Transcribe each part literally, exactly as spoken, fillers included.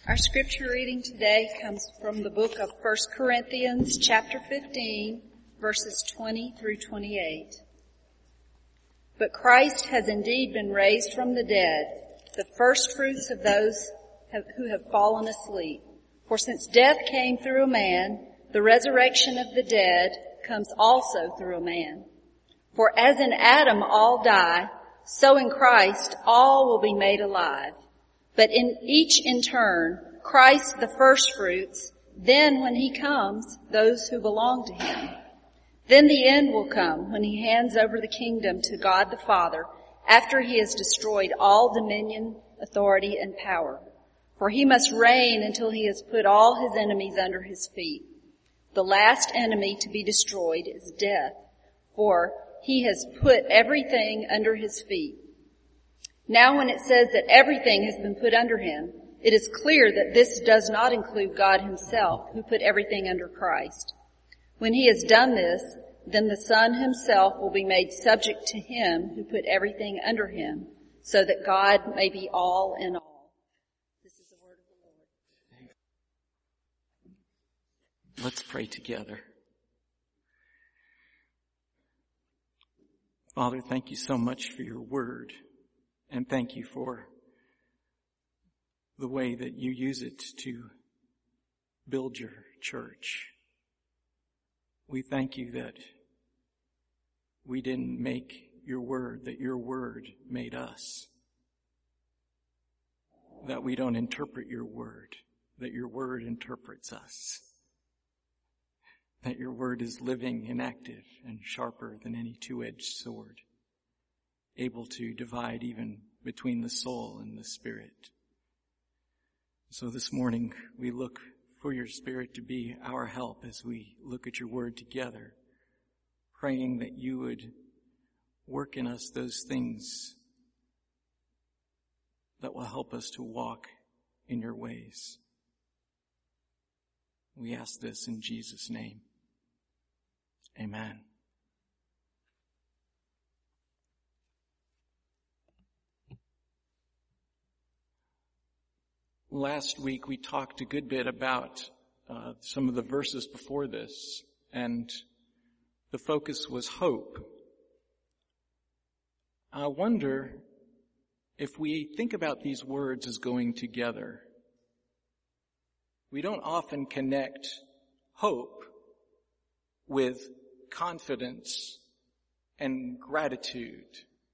Our scripture reading today comes from the book of First Corinthians, chapter fifteen, verses twenty through twenty-eight. But Christ has indeed been raised from the dead, the first fruits of those who have fallen asleep. For since death came through a man, the resurrection of the dead comes also through a man. For as in Adam all die, so in Christ all will be made alive. But in each in turn, Christ the firstfruits, then when he comes, those who belong to him. Then the end will come when he hands over the kingdom to God the Father, after he has destroyed all dominion, authority, and power. For he must reign until he has put all his enemies under his feet. The last enemy to be destroyed is death, for he has put everything under his feet. Now when it says that everything has been put under him, it is clear that this does not include God himself, who put everything under Christ. When he has done this, then the Son himself will be made subject to him who put everything under him, so that God may be all in all. This is the word of the Lord. Let's pray together. Father, thank you so much for your word. And thank you for the way that you use it to build your church. We thank you that we didn't make your word, that your word made us. That we don't interpret your word, that your word interprets us. That your word is living and active and sharper than any two-edged sword, able to divide even between the soul and the spirit. So this morning we look for your Spirit to be our help as we look at your word together, praying that you would work in us those things that will help us to walk in your ways. We ask this in Jesus' name. Amen. Last week we talked a good bit about uh, some of the verses before this, and the focus was hope. I wonder if we think about these words as going together. We don't often connect hope with confidence and gratitude.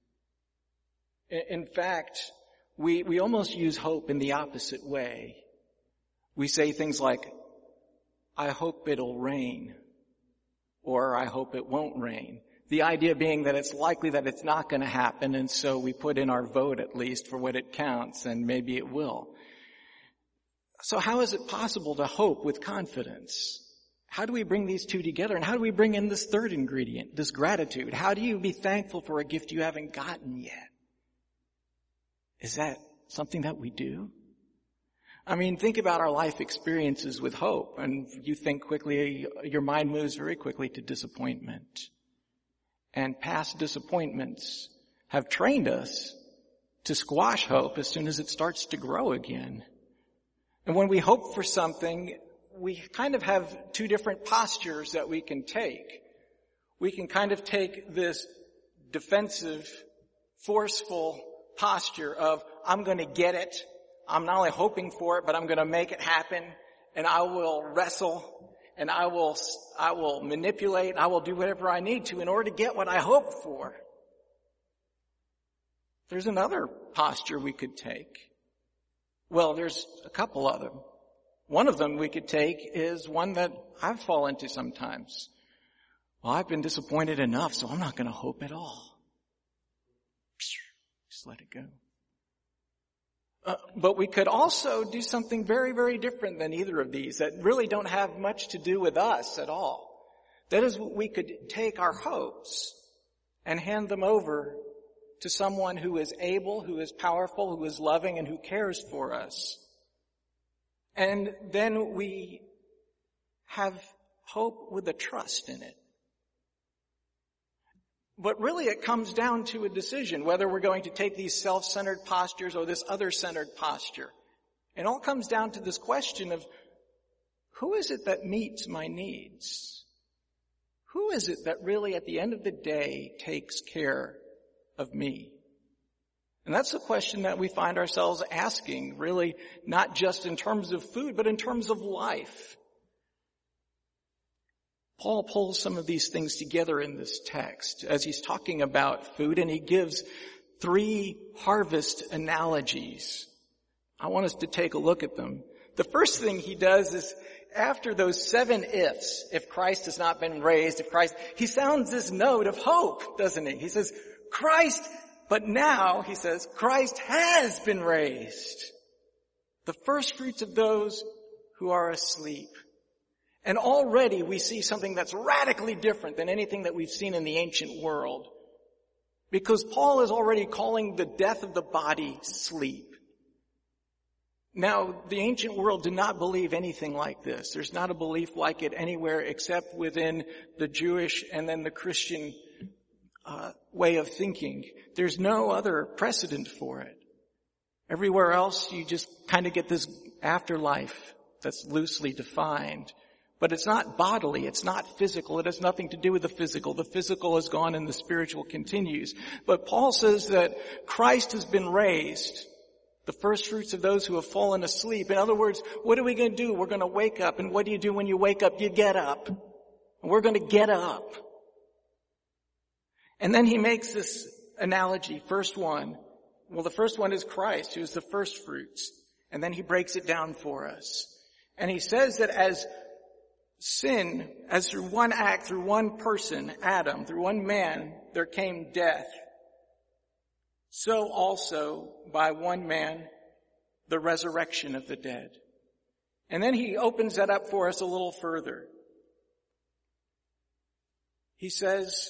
In fact, we, we almost use hope in the opposite way. We say things like, I hope it'll rain, or I hope it won't rain. The idea being that it's likely that it's not going to happen, and so we put in our vote at least for what it counts, and maybe it will. So how is it possible to hope with confidence? How do we bring these two together? And how do we bring in this third ingredient, this gratitude? How do you be thankful for a gift you haven't gotten yet? Is that something that we do? I mean, think about our life experiences with hope, and you think quickly, your mind moves very quickly to disappointment. And past disappointments have trained us to squash hope as soon as it starts to grow again. And when we hope for something, we kind of have two different postures that we can take. We can kind of take this defensive, forceful posture of, I'm going to get it. I'm not only hoping for it, but I'm going to make it happen. And I will wrestle, and I will, I will manipulate, and I will do whatever I need to in order to get what I hope for. There's another posture we could take. Well, there's a couple of them. One of them we could take is one that I've fallen into sometimes. Well, I've been disappointed enough, so I'm not going to hope at all. Just let it go. Uh, but we could also do something very, very different than either of these that really don't have much to do with us at all. That is, we could take our hopes and hand them over to someone who is able, who is powerful, who is loving, and who cares for us. And then we have hope with a trust in it. But really it comes down to a decision whether we're going to take these self-centered postures or this other-centered posture. It all comes down to this question of, who is it that meets my needs? Who is it that really at the end of the day takes care of me? And that's the question that we find ourselves asking, really, not just in terms of food, but in terms of life. Paul pulls some of these things together in this text as he's talking about food, and he gives three harvest analogies. I want us to take a look at them. The first thing he does is, after those seven ifs, if Christ has not been raised, if Christ, he sounds this note of hope, doesn't he? He says, Christ, but now, he says, Christ has been raised. The first fruits of those who are asleep. And already we see something that's radically different than anything that we've seen in the ancient world. Because Paul is already calling the death of the body sleep. Now, the ancient world did not believe anything like this. There's not a belief like it anywhere except within the Jewish and then the Christian uh, way of thinking. There's no other precedent for it. Everywhere else, you just kind of get this afterlife that's loosely defined. But it's not bodily, it's not physical, it has nothing to do with the physical. The physical is gone and the spiritual continues. But Paul says that Christ has been raised, the first fruits of those who have fallen asleep. In other words, what are we going to do? We're going to wake up, and what do you do when you wake up? You get up. And we're going to get up. And then he makes this analogy, first one. Well, the first one is Christ, who is the first fruits. And then he breaks it down for us. And he says that as sin, as through one act, through one person, Adam, through one man, there came death. So also, by one man, the resurrection of the dead. And then he opens that up for us a little further. He says,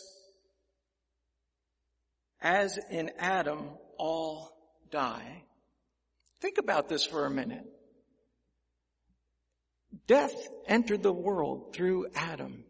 as in Adam, all die. Think about this for a minute. Death entered the world through Adam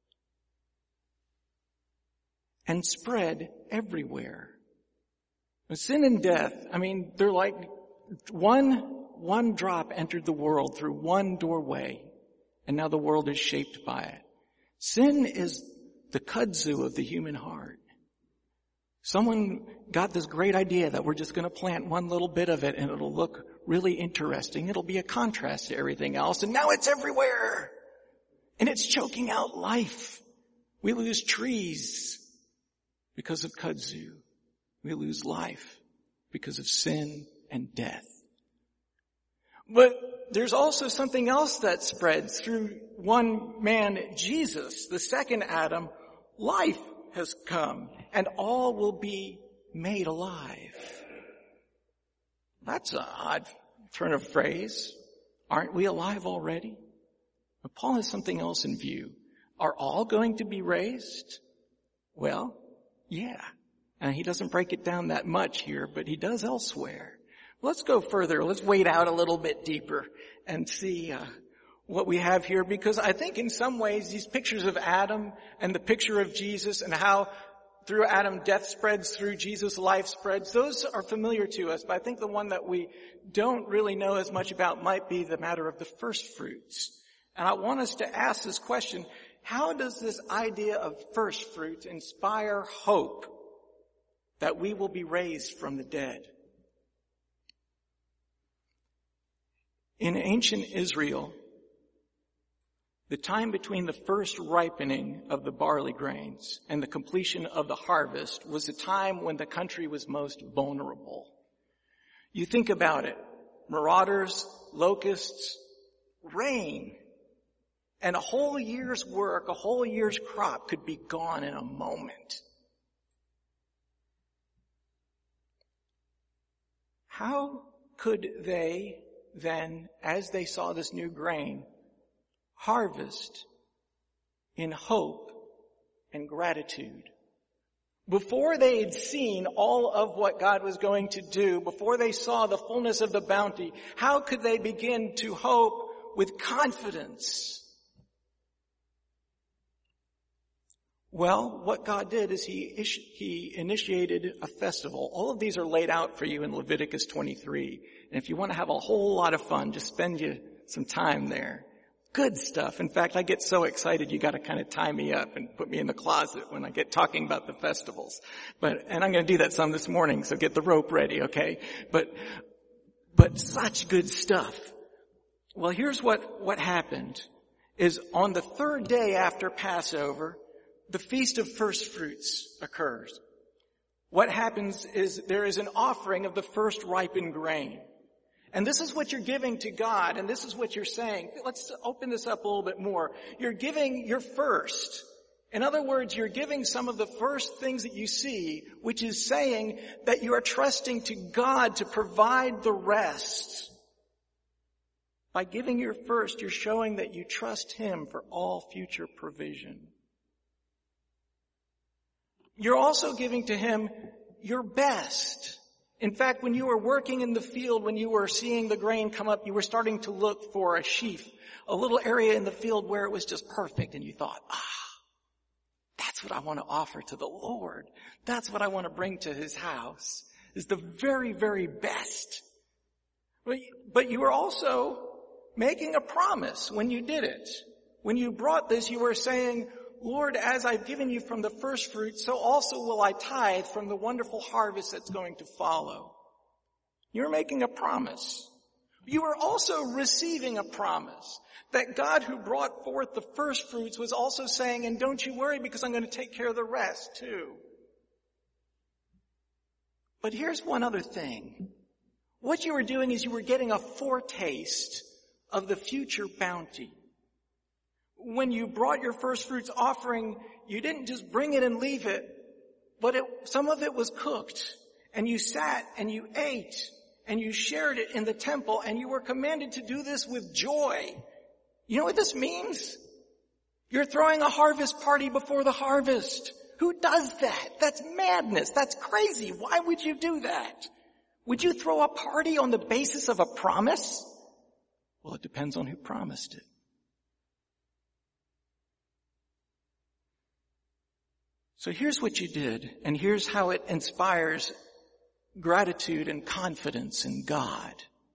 and spread everywhere. Sin and death, I mean, they're like one, one drop entered the world through one doorway, and now the world is shaped by it. Sin is the kudzu of the human heart. Someone got this great idea that we're just going to plant one little bit of it and it'll look really interesting. It'll be a contrast to everything else, and now it's everywhere. And it's choking out life. We lose trees because of kudzu. We lose life because of sin and death. But there's also something else that spreads through one man, Jesus, the second Adam. Life has come, and all will be made alive. That's an odd turn of phrase. Aren't we alive already? But Paul has something else in view. Are all going to be raised? Well, yeah. And he doesn't break it down that much here, but he does elsewhere. Let's go further. Let's wade out a little bit deeper and see uh, what we have here, because I think in some ways these pictures of Adam and the picture of Jesus and how through Adam death spreads, through Jesus life spreads, those are familiar to us. But I think the one that we don't really know as much about might be the matter of the first fruits. And I want us to ask this question: how does this idea of first fruits inspire hope that we will be raised from the dead? In ancient Israel, the time between the first ripening of the barley grains and the completion of the harvest was the time when the country was most vulnerable. You think about it. Marauders, locusts, rain, and a whole year's work, a whole year's crop could be gone in a moment. How could they then, as they saw this new grain, harvest in hope and gratitude? Before they had seen all of what God was going to do, before they saw the fullness of the bounty, how could they begin to hope with confidence? Well, what God did is he, he initiated a festival. All of these are laid out for you in Leviticus twenty-three. And if you want to have a whole lot of fun, just spend you some time there. Good stuff. In fact, I get so excited you got to kind of tie me up and put me in the closet when I get talking about the festivals. But, and I'm going to do that some this morning, so get the rope ready, okay? But, but such good stuff. Well, here's what, what happened is on the third day after Passover, the Feast of First Fruits occurs. What happens is there is an offering of the first ripened grain. And this is what you're giving to God, and this is what you're saying. Let's open this up a little bit more. You're giving your first. In other words, you're giving some of the first things that you see, which is saying that you are trusting to God to provide the rest. By giving your first, you're showing that you trust Him for all future provision. You're also giving to Him your best. In fact, when you were working in the field, when you were seeing the grain come up, you were starting to look for a sheaf, a little area in the field where it was just perfect, and you thought, ah, that's what I want to offer to the Lord. That's what I want to bring to His house, is the very, very best. But you were also making a promise when you did it. When you brought this, you were saying, Lord, as I've given you from the first fruit, so also will I tithe from the wonderful harvest that's going to follow. You're making a promise. You are also receiving a promise that God who brought forth the first fruits was also saying, and don't you worry because I'm going to take care of the rest too. But here's one other thing. What you were doing is you were getting a foretaste of the future bounty. When you brought your first fruits offering, you didn't just bring it and leave it, but it, some of it was cooked, and you sat and you ate and you shared it in the temple, and you were commanded to do this with joy. You know what this means? You're throwing a harvest party before the harvest. Who does that? That's madness. That's crazy. Why would you do that? Would you throw a party on the basis of a promise? Well, it depends on who promised it. So here's what you did, and here's how it inspires gratitude and confidence in God.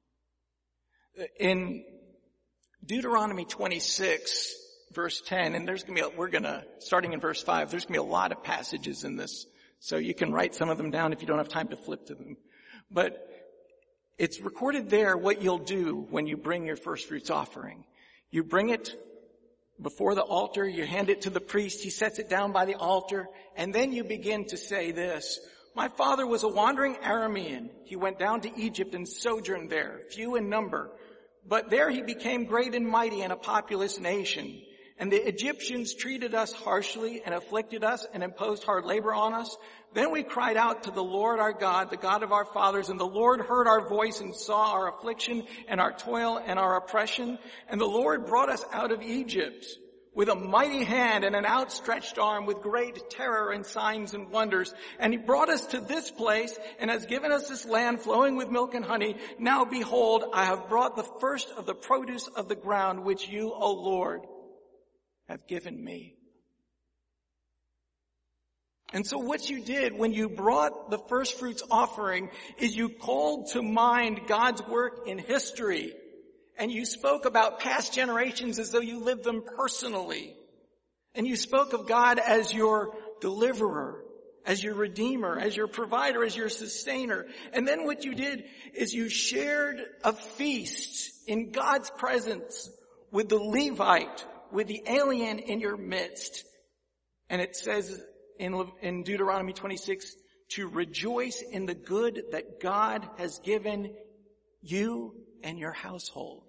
In Deuteronomy twenty-six, verse ten, and there's gonna be, a, we're gonna, starting in verse five, there's gonna be a lot of passages in this, so you can write some of them down if you don't have time to flip to them. But it's recorded there what you'll do when you bring your first fruits offering. You bring it before the altar, you hand it to the priest, he sets it down by the altar, and then you begin to say this, my father was a wandering Aramean. He went down to Egypt and sojourned there, few in number. But there he became great and mighty in a populous nation. And the Egyptians treated us harshly and afflicted us and imposed hard labor on us. Then we cried out to the Lord our God, the God of our fathers, and the Lord heard our voice and saw our affliction and our toil and our oppression. And the Lord brought us out of Egypt with a mighty hand and an outstretched arm, with great terror and signs and wonders. And he brought us to this place and has given us this land flowing with milk and honey. Now behold, I have brought the first of the produce of the ground, which you, O Lord, have given me. And so what you did when you brought the first fruits offering is you called to mind God's work in history. And you spoke about past generations as though you lived them personally. And you spoke of God as your deliverer, as your redeemer, as your provider, as your sustainer. And then what you did is you shared a feast in God's presence with the Levite, with the alien in your midst. And it says in, in Deuteronomy twenty-six, to rejoice in the good that God has given you and your household.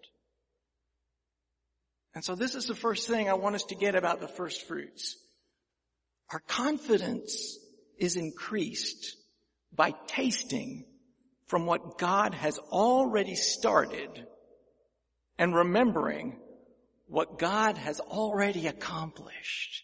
And so this is the first thing I want us to get about the first fruits. Our confidence is increased by tasting from what God has already started and remembering what God has already accomplished.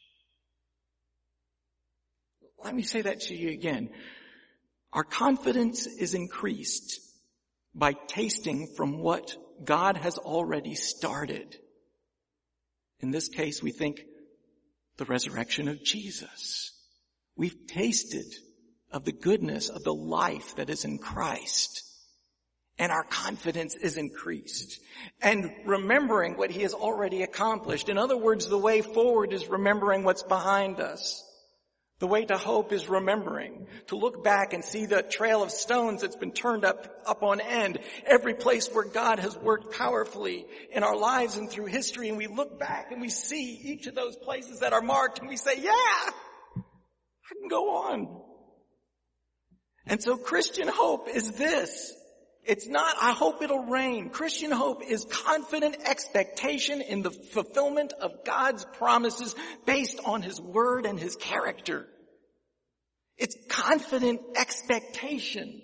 Let me say that to you again. Our confidence is increased by tasting from what God has already started. In this case, we think the resurrection of Jesus. We've tasted of the goodness of the life that is in Christ. And our confidence is increased. And remembering what he has already accomplished. In other words, the way forward is remembering what's behind us. The way to hope is remembering. To look back and see the trail of stones that's been turned up, up on end. Every place where God has worked powerfully in our lives and through history. And we look back and we see each of those places that are marked and we say, yeah, I can go on. And so Christian hope is this. It's not, I hope it'll rain. Christian hope is confident expectation in the fulfillment of God's promises based on his word and his character. It's confident expectation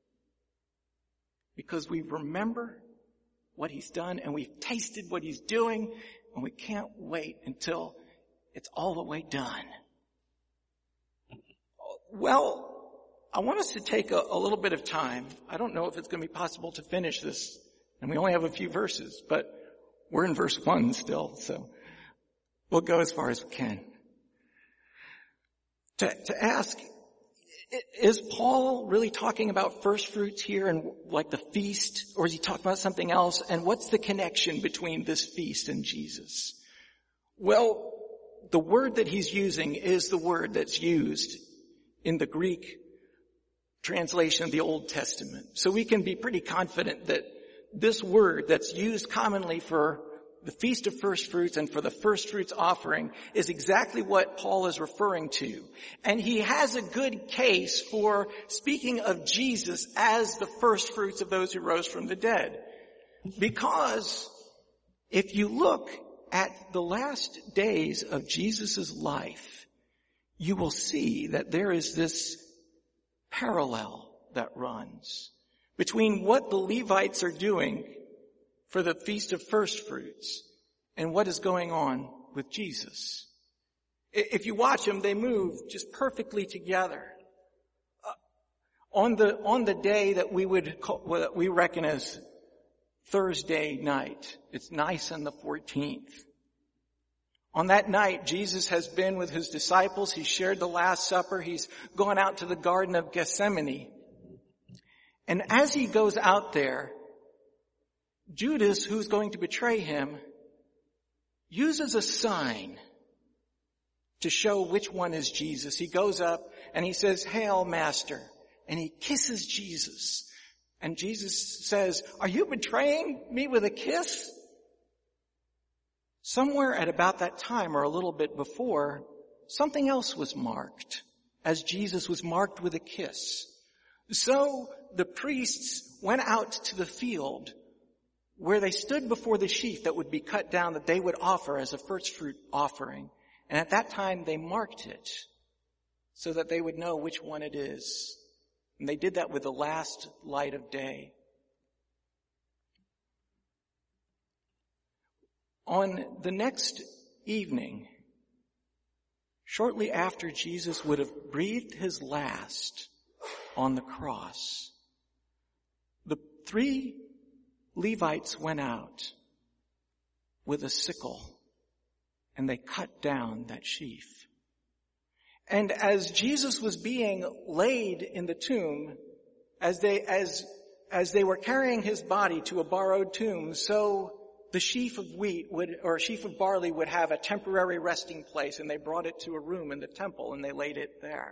because we remember what he's done and we've tasted what he's doing and we can't wait until it's all the way done. Well, I want us to take a, a little bit of time. I don't know if it's going to be possible to finish this, and we only have a few verses, but we're in verse one still, so we'll go as far as we can. To, to ask, is Paul really talking about first fruits here and like the feast, or is he talking about something else? And what's the connection between this feast and Jesus? Well, the word that he's using is the word that's used in the Greek translation of the Old Testament. So we can be pretty confident that this word that's used commonly for the Feast of First Fruits and for the First Fruits offering is exactly what Paul is referring to. And he has a good case for speaking of Jesus as the first fruits of those who rose from the dead. Because if you look at the last days of Jesus' life, you will see that there is this parallel that runs between what the Levites are doing for the Feast of First Fruits and what is going on with Jesus. If you watch them, they move just perfectly together. Uh, on the on the day that we would call, what we reckon as Thursday night, it's Nisan the fourteenth. On that night, Jesus has been with his disciples. He's shared the Last Supper. He's gone out to the Garden of Gethsemane. And as he goes out there, Judas, who's going to betray him, uses a sign to show which one is Jesus. He goes up and he says, "Hail, Master." And he kisses Jesus. And Jesus says, "Are you betraying me with a kiss?" Somewhere at about that time or a little bit before, something else was marked as Jesus was marked with a kiss. So the priests went out to the field where they stood before the sheaf that would be cut down that they would offer as a first fruit offering. And at that time they marked it so that they would know which one it is. And they did that with the last light of day. On the next evening, shortly after Jesus would have breathed his last on the cross, the three Levites went out with a sickle and they cut down that sheaf. And as Jesus was being laid in the tomb, as they, as, as they were carrying his body to a borrowed tomb, so the sheaf of wheat would, or a sheaf of barley would have a temporary resting place, and they brought it to a room in the temple and they laid it there.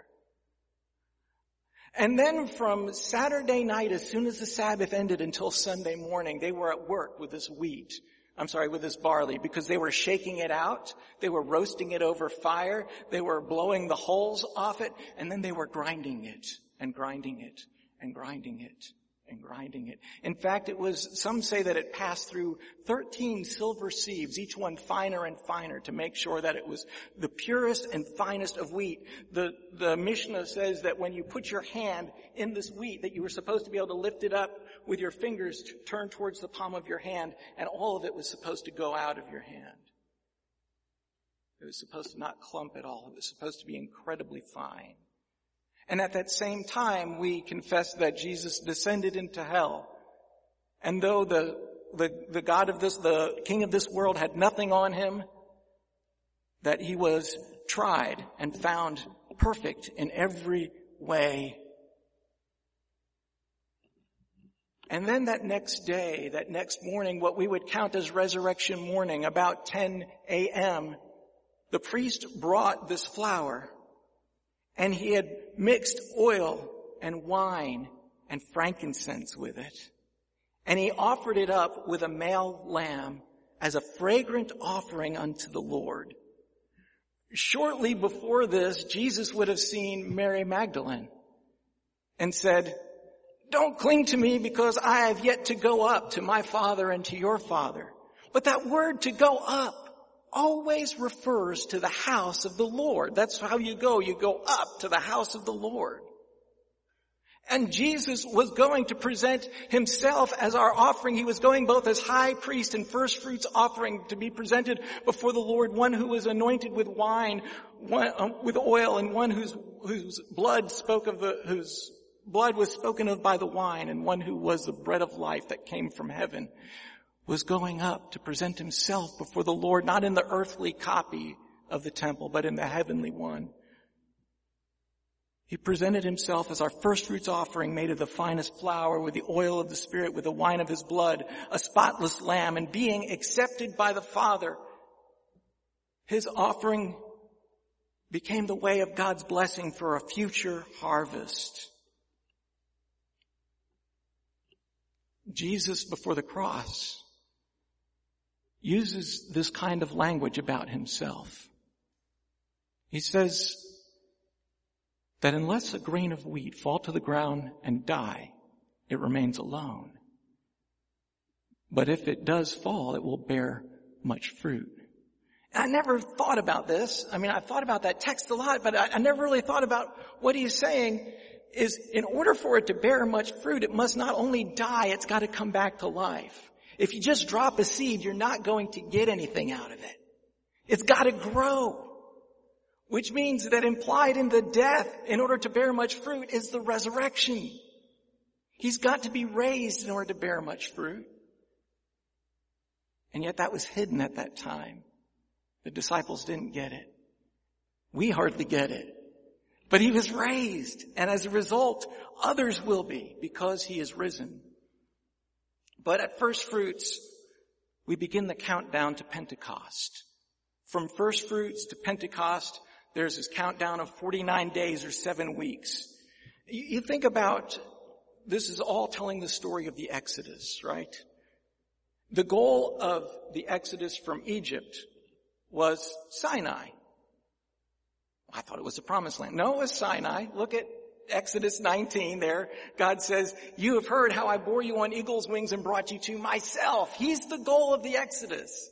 And then from Saturday night, as soon as the Sabbath ended until Sunday morning, they were at work with this wheat. I'm sorry, with this barley, because they were shaking it out. They were roasting it over fire. They were blowing the hulls off it, and then they were grinding it and grinding it and grinding it and grinding it. In fact, it was, some say that it passed through thirteen silver sieves, each one finer and finer, to make sure that it was the purest and finest of wheat. The, the Mishnah says that when you put your hand in this wheat, that you were supposed to be able to lift it up with your fingers t- turned towards the palm of your hand, and all of it was supposed to go out of your hand. It was supposed to not clump at all. It was supposed to be incredibly fine. And at that same time, we confess that Jesus descended into hell. And though the, the, the God of this, the King of this world had nothing on him, that he was tried and found perfect in every way. And then that next day, that next morning, what we would count as resurrection morning, about ten a.m., the priest brought this flour, and he had mixed oil and wine and frankincense with it. And he offered it up with a male lamb as a fragrant offering unto the Lord. Shortly before this, Jesus would have seen Mary Magdalene and said, "Don't cling to me because I have yet to go up to my Father and to your Father." But that word "to go up" always refers to the house of the Lord. That's how you go. You go up to the house of the Lord. And Jesus was going to present himself as our offering. He was going both as high priest and first fruits offering to be presented before the Lord, one who was anointed with wine, one, um, with oil, and one whose, whose blood spoke of the, whose blood was spoken of by the wine, and one who was the bread of life that came from heaven, was going up to present himself before the Lord, not in the earthly copy of the temple, but in the heavenly one. He presented himself as our first fruits offering made of the finest flour, with the oil of the Spirit, with the wine of his blood, a spotless lamb, and being accepted by the Father, his offering became the way of God's blessing for a future harvest. Jesus, before the cross, uses this kind of language about himself. He says that unless a grain of wheat fall to the ground and die, it remains alone. But if it does fall, it will bear much fruit. And I never thought about this. I mean, I've thought about that text a lot, but I, I never really thought about what he's saying is in order for it to bear much fruit, it must not only die, it's got to come back to life. If you just drop a seed, you're not going to get anything out of it. It's got to grow. Which means that implied in the death, in order to bear much fruit, is the resurrection. He's got to be raised in order to bear much fruit. And yet that was hidden at that time. The disciples didn't get it. We hardly get it. But he was raised, and as a result, others will be, because he is risen. But at first fruits, we begin the countdown to Pentecost. From first fruits to Pentecost, there's this countdown of forty-nine days or seven weeks. You think about, this is all telling the story of the Exodus, right? The goal of the Exodus from Egypt was Sinai. I thought it was the Promised Land. No, it was Sinai. Look at Exodus nineteen there. God says, "You have heard how I bore you on eagle's wings and brought you to myself." He's the goal of the Exodus.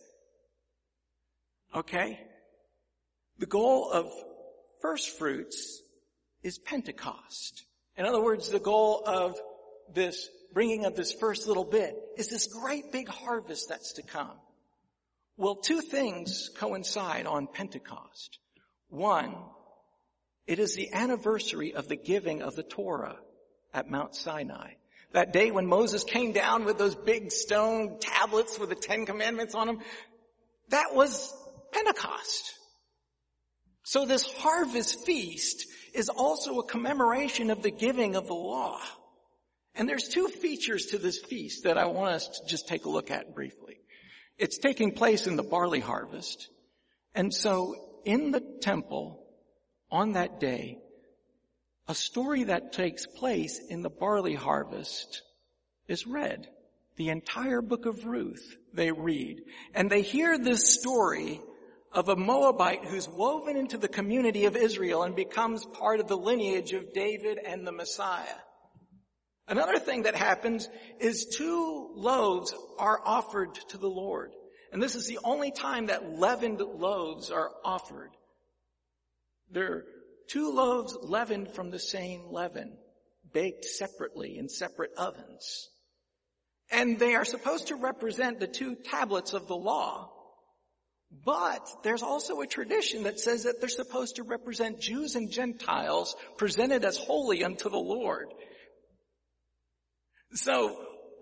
Okay? The goal of first fruits is Pentecost. In other words, the goal of this bringing of this first little bit is this great big harvest that's to come. Well, two things coincide on Pentecost. One, it is the anniversary of the giving of the Torah at Mount Sinai. That day when Moses came down with those big stone tablets with the Ten Commandments on them, that was Pentecost. So this harvest feast is also a commemoration of the giving of the law. And there's two features to this feast that I want us to just take a look at briefly. It's taking place in the barley harvest. And so in the temple on that day, a story that takes place in the barley harvest is read. The entire book of Ruth they read. And they hear this story of a Moabite who's woven into the community of Israel and becomes part of the lineage of David and the Messiah. Another thing that happens is two loaves are offered to the Lord. And this is the only time that leavened loaves are offered. There are two loaves leavened from the same leaven, baked separately in separate ovens. And they are supposed to represent the two tablets of the law. But there's also a tradition that says that they're supposed to represent Jews and Gentiles presented as holy unto the Lord. So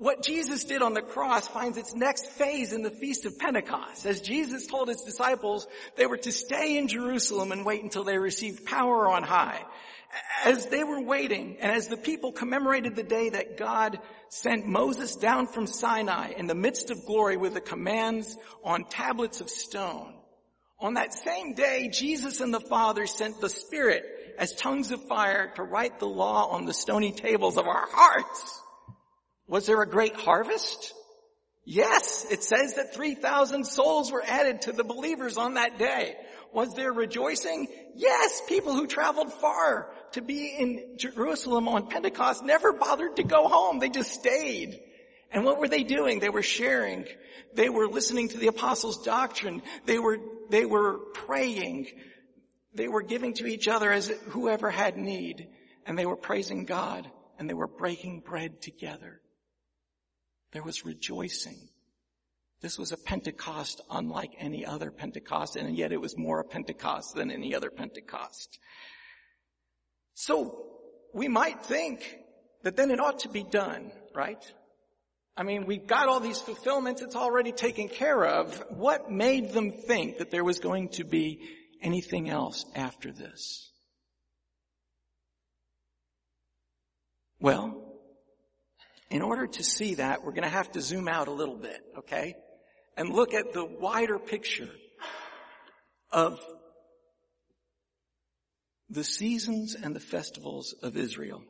what Jesus did on the cross finds its next phase in the Feast of Pentecost. As Jesus told his disciples, they were to stay in Jerusalem and wait until they received power on high. As they were waiting, and as the people commemorated the day that God sent Moses down from Sinai in the midst of glory with the commands on tablets of stone, on that same day, Jesus and the Father sent the Spirit as tongues of fire to write the law on the stony tables of our hearts. Was there a great harvest? Yes, it says that three thousand souls were added to the believers on that day. Was there rejoicing? Yes, people who traveled far to be in Jerusalem on Pentecost never bothered to go home. They just stayed. And what were they doing? They were sharing. They were listening to the apostles' doctrine. They were, they were praying. They were giving to each other as whoever had need. And they were praising God. And they were breaking bread together. There was rejoicing. This was a Pentecost unlike any other Pentecost, and yet it was more a Pentecost than any other Pentecost. So we might think that then it ought to be done, right? I mean, we've got all these fulfillments, it's already taken care of. What made them think that there was going to be anything else after this? Well, in order to see that, we're going to have to zoom out a little bit, okay? And look at the wider picture of the seasons and the festivals of Israel.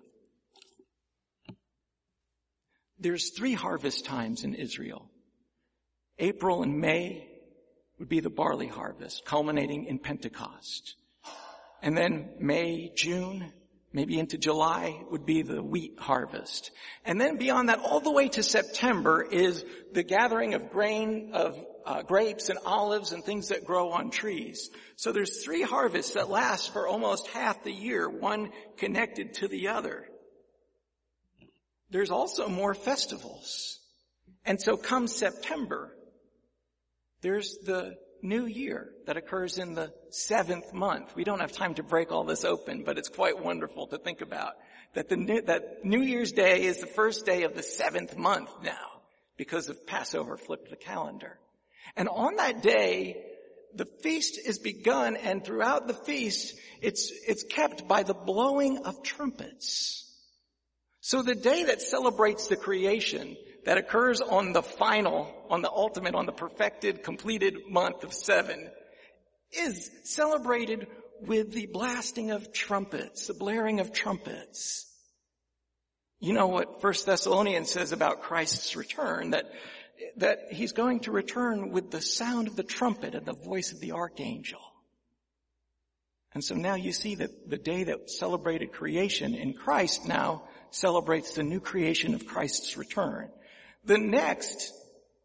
There's three harvest times in Israel. April and May would be the barley harvest, culminating in Pentecost. And then May, June, maybe into July would be the wheat harvest. And then beyond that, all the way to September is the gathering of grain, of uh, grapes and olives and things that grow on trees. So there's three harvests that last for almost half the year, one connected to the other. There's also more festivals. And so come September, there's the New Year that occurs in the seventh month. We don't have time to break all this open, but it's quite wonderful to think about that the new, that New Year's Day is the first day of the seventh month now because of Passover flipped the calendar. And on that day, the feast is begun, and throughout the feast, it's, it's kept by the blowing of trumpets. So the day that celebrates the creation that occurs on the final, on the ultimate, on the perfected, completed month of seven is celebrated with the blasting of trumpets, the blaring of trumpets. You know what First Thessalonians says about Christ's return, that, that he's going to return with the sound of the trumpet and the voice of the archangel. And so now you see that the day that celebrated creation in Christ now celebrates the new creation of Christ's return. The next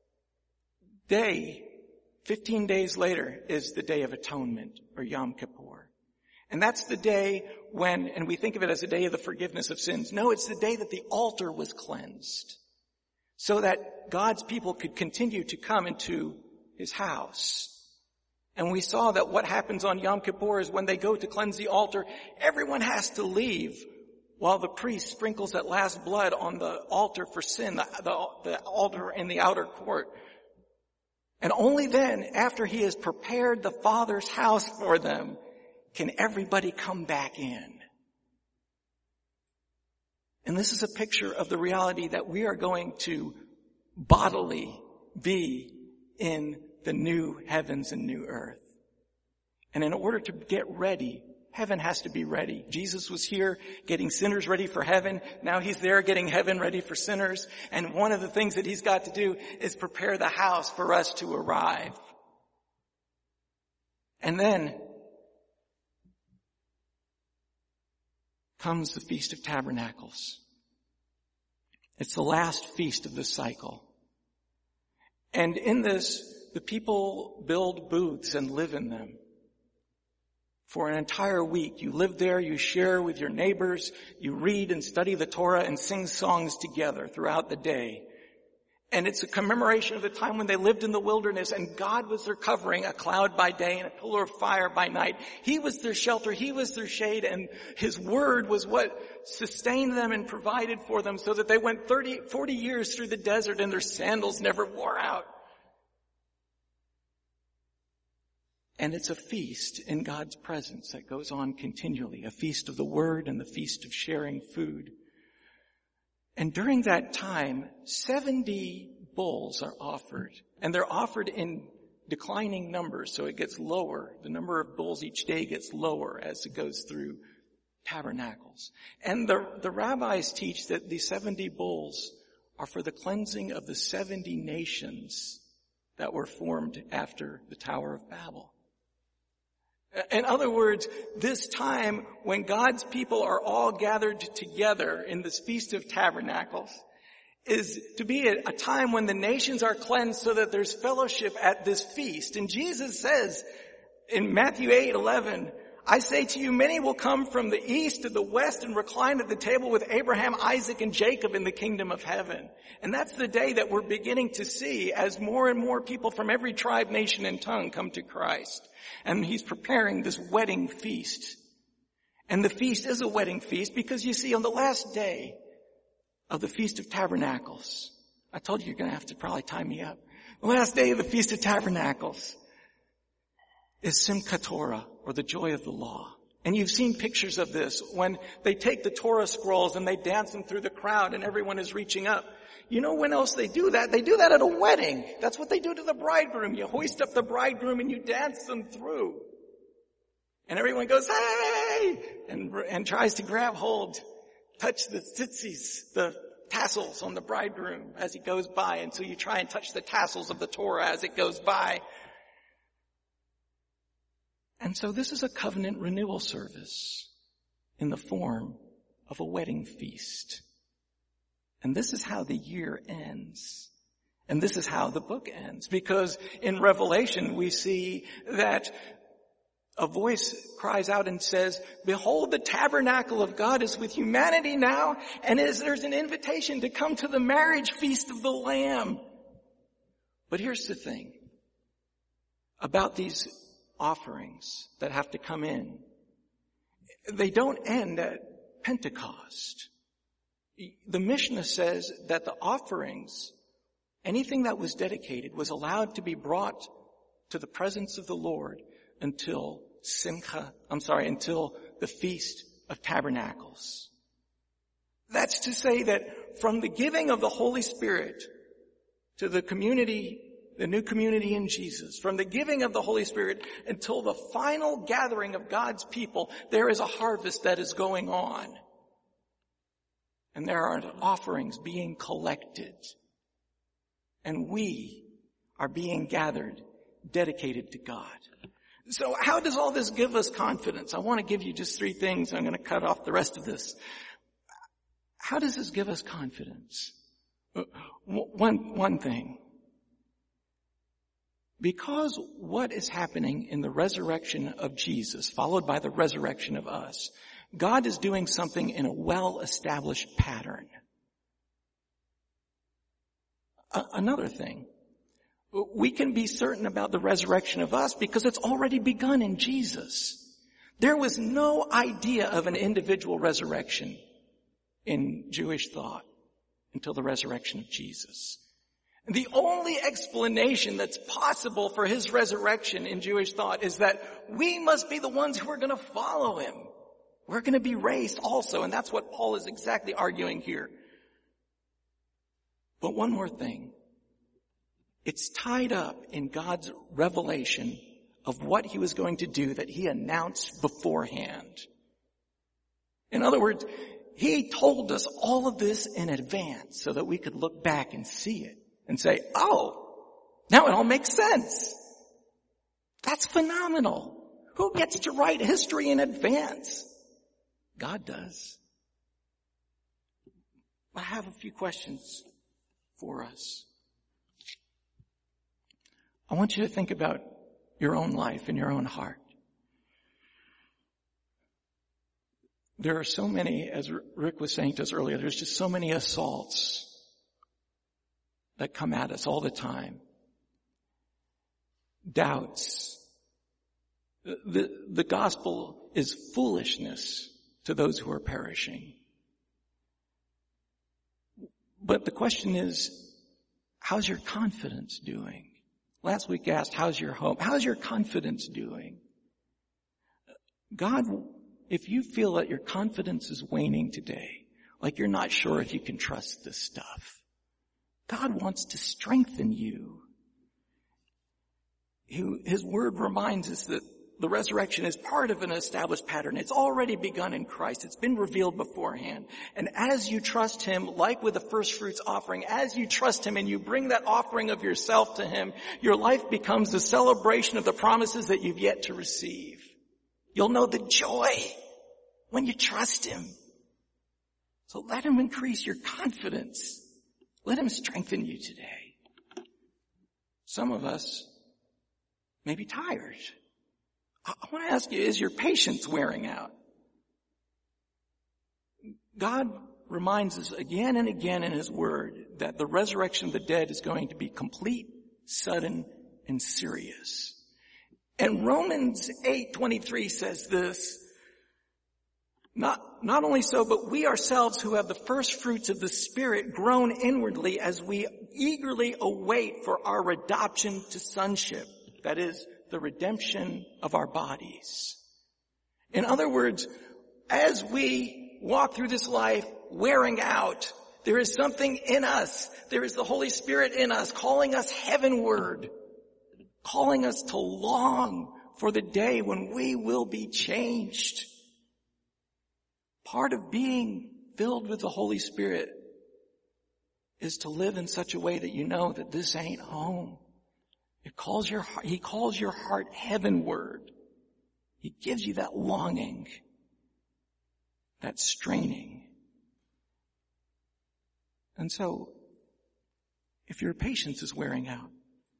day, fifteen days later, is the Day of Atonement, or Yom Kippur. And that's the day when, and we think of it as a day of the forgiveness of sins. No, it's the day that the altar was cleansed, so that God's people could continue to come into his house. And we saw that what happens on Yom Kippur is when they go to cleanse the altar, everyone has to leave while the priest sprinkles that last blood on the altar for sin, the, the, the altar in the outer court. And only then, after he has prepared the Father's house for them, can everybody come back in. And this is a picture of the reality that we are going to bodily be in the new heavens and new earth. And in order to get ready, heaven has to be ready. Jesus was here getting sinners ready for heaven. Now he's there getting heaven ready for sinners. And one of the things that he's got to do is prepare the house for us to arrive. And then comes the Feast of Tabernacles. It's the last feast of this cycle. And in this, the people build booths and live in them. For an entire week, you live there, you share with your neighbors, you read and study the Torah and sing songs together throughout the day. And it's a commemoration of the time when they lived in the wilderness and God was their covering, a cloud by day and a pillar of fire by night. He was their shelter. He was their shade, and His word was what sustained them and provided for them so that they went thirty, forty years through the desert and their sandals never wore out. And it's a feast in God's presence that goes on continually, a feast of the word and the feast of sharing food. And during that time, seventy bulls are offered. And they're offered in declining numbers, so it gets lower. The number of bulls each day gets lower as it goes through tabernacles. And the, the rabbis teach that the seventy bulls are for the cleansing of the seventy nations that were formed after the Tower of Babel. In other words, this time when God's people are all gathered together in this Feast of Tabernacles is to be a, a time when the nations are cleansed so that there's fellowship at this feast. And Jesus says in Matthew eight eleven, I say to you, many will come from the east to the west and recline at the table with Abraham, Isaac, and Jacob in the kingdom of heaven. And that's the day that we're beginning to see as more and more people from every tribe, nation, and tongue come to Christ. And He's preparing this wedding feast. And the feast is a wedding feast because you see on the last day of the Feast of Tabernacles, I told you you're going to have to probably tie me up. The last day of the Feast of Tabernacles is Simchat Torah, or the joy of the law. And you've seen pictures of this when they take the Torah scrolls and they dance them through the crowd and everyone is reaching up. You know when else they do that? They do that at a wedding. That's what they do to the bridegroom. You hoist up the bridegroom and you dance them through. And everyone goes, hey! And, and tries to grab hold, touch the tzitzis, the tassels on the bridegroom as he goes by. And so you try and touch the tassels of the Torah as it goes by. And so this is a covenant renewal service in the form of a wedding feast. And this is how the year ends. And this is how the book ends. Because in Revelation we see that a voice cries out and says, behold, the tabernacle of God is with humanity now, and is, there's an invitation to come to the marriage feast of the Lamb. But here's the thing about these offerings that have to come in. They don't end at Pentecost. The Mishnah says that the offerings, anything that was dedicated, was allowed to be brought to the presence of the Lord until Simcha, I'm sorry, until the Feast of Tabernacles. That's to say that from the giving of the Holy Spirit to the community, the new community in Jesus, from the giving of the Holy Spirit until the final gathering of God's people, there is a harvest that is going on. And there are offerings being collected. And we are being gathered, dedicated to God. So how does all this give us confidence? I want to give you just three things. I'm going to cut off the rest of this. How does this give us confidence? One, one thing. Because what is happening in the resurrection of Jesus, followed by the resurrection of us, God is doing something in a well-established pattern. A- another thing. We can be certain about the resurrection of us because it's already begun in Jesus. There was no idea of an individual resurrection in Jewish thought until the resurrection of Jesus. The only explanation that's possible for His resurrection in Jewish thought is that we must be the ones who are going to follow Him. We're going to be raised also, and that's what Paul is exactly arguing here. But one more thing. It's tied up in God's revelation of what He was going to do that He announced beforehand. In other words, He told us all of this in advance so that we could look back and see it and say, oh, now it all makes sense. That's phenomenal. Who gets to write history in advance? God does. I have a few questions for us. I want you to think about your own life and your own heart. There are so many, as Rick was saying to us earlier, there's just so many assaults that come at us all the time. Doubts. The, the gospel is foolishness to those who are perishing. But the question is, how's your confidence doing? Last week I asked, how's your hope? How's your confidence doing? God, if you feel that your confidence is waning today, like you're not sure if you can trust this stuff, God wants to strengthen you. He, His word reminds us that the resurrection is part of an established pattern. It's already begun in Christ. It's been revealed beforehand. And as you trust Him, like with the first fruits offering, as you trust Him and you bring that offering of yourself to Him, your life becomes the celebration of the promises that you've yet to receive. You'll know the joy when you trust Him. So let Him increase your confidence. Let Him strengthen you today. Some of us may be tired. I want to ask you, is your patience wearing out? God reminds us again and again in His Word that the resurrection of the dead is going to be complete, sudden, and serious. And Romans eight twenty-three says this, not, not only so, but we ourselves who have the first fruits of the Spirit groan inwardly as we eagerly await for our adoption to sonship. That is, the redemption of our bodies. In other words, as we walk through this life wearing out, there is something in us. There is the Holy Spirit in us calling us heavenward, calling us to long for the day when we will be changed. Part of being filled with the Holy Spirit is to live in such a way that you know that this ain't home. It calls your, He calls your heart heavenward. He gives you that longing, that straining. And so, if your patience is wearing out,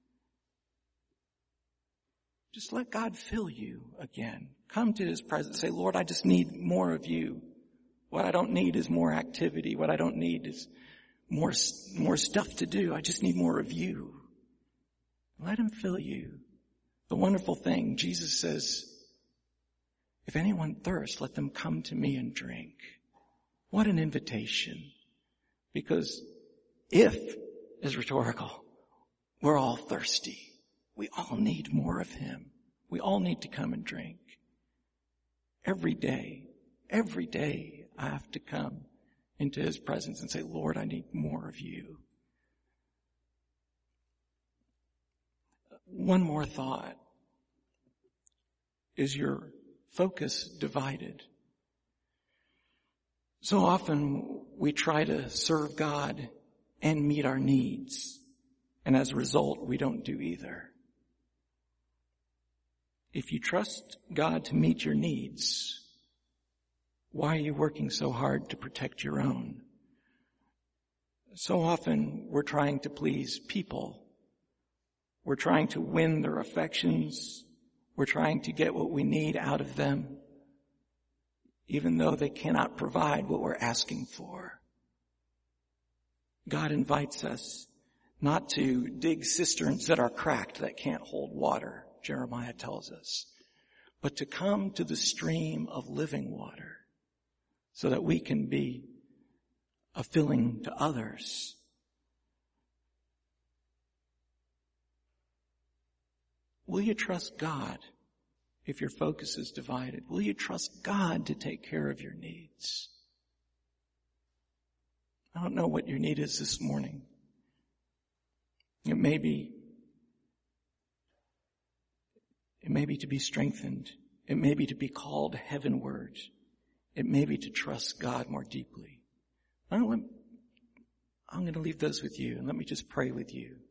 just let God fill you again. Come to His presence. Say, Lord, I just need more of you. What I don't need is more activity. What I don't need is more, more stuff to do. I just need more of you. Let Him fill you. The wonderful thing, Jesus says, if anyone thirsts, let them come to me and drink. What an invitation. Because if is rhetorical, we're all thirsty. We all need more of Him. We all need to come and drink. Every day, every day I have to come into His presence and say, Lord, I need more of you. One more thought. Is your focus divided? So often we try to serve God and meet our needs, and as a result, we don't do either. If you trust God to meet your needs, why are you working so hard to protect your own? So often we're trying to please people. We're trying to win their affections. We're trying to get what we need out of them, even though they cannot provide what we're asking for. God invites us not to dig cisterns that are cracked, that can't hold water, Jeremiah tells us, but to come to the stream of living water so that we can be a filling to others. Will you trust God if your focus is divided? Will you trust God to take care of your needs? I don't know what your need is this morning. It may be, it may be to be strengthened. It may be to be called heavenward. It may be to trust God more deeply. I don't want, I'm going to leave those with you, and let me just pray with you.